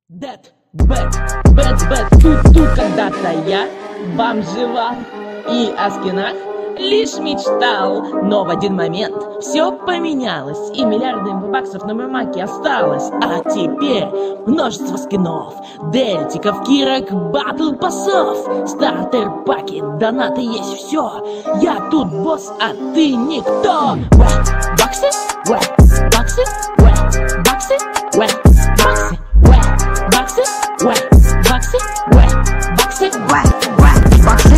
Дэд, бэт, тут когда-то я бомжевал и о скинах лишь мечтал. Но в один момент все поменялось, и миллиарды баксов на моей маке осталось. А теперь множество скинов, дельтиков, кирок, батл пассов, стартер паки, донаты, есть все. Я тут босс, а ты никто. Баксы, баксы, баксы, баксы, баксы, баксы, баксы, баксы, баксы, баксы,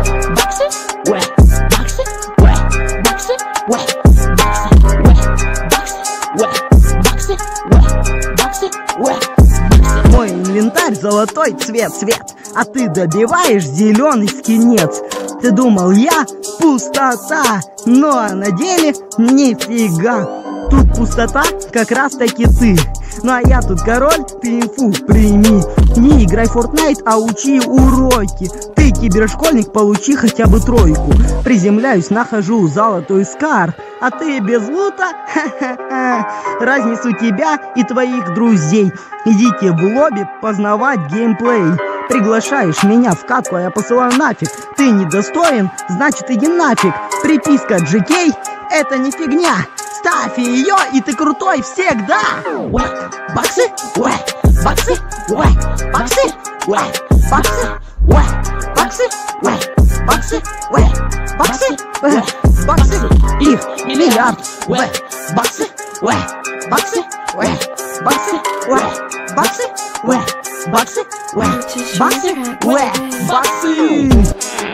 Мой инвентарь золотой цвет, а ты добиваешь зеленый скинец. Ты думал, я пустота, но на деле нифига. Тут пустота как раз таки ты. Ну а я тут король, ты инфу прими. Не играй в Fortnite, а учи уроки. Ты кибершкольник, получи хотя бы тройку. Приземляюсь, нахожу золотой скар, а ты без лута? Ха-ха-ха. Разницу тебя и твоих друзей. Идите в лобби познавать геймплей. Приглашаешь меня в катку, а я посылаю нафиг. Ты недостоин, значит иди нафиг. Приписка GK — это не фигня. Ставь ее, и ты крутой всегда. Баксы, баксы, баксы, баксы, баксы, баксы, баксы, баксы, их миллиард. Баксы, баксы, баксы, баксы, баксы, баксы, баксы.